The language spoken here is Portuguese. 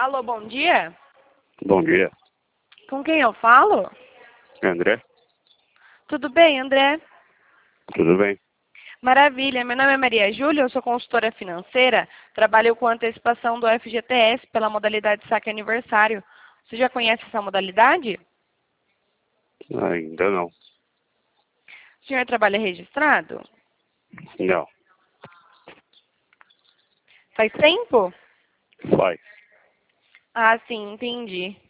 Alô, bom dia? Bom dia, Com quem eu falo? André. Tudo bem, André? Tudo bem? Maravilha, meu nome é Maria Júlia, eu sou consultora financeira, trabalho com antecipação do FGTS pela modalidade saque aniversário. Você já conhece essa modalidade? Ainda não. O senhor trabalha registrado? Não. Faz tempo? Faz. Ah, sim, entendi.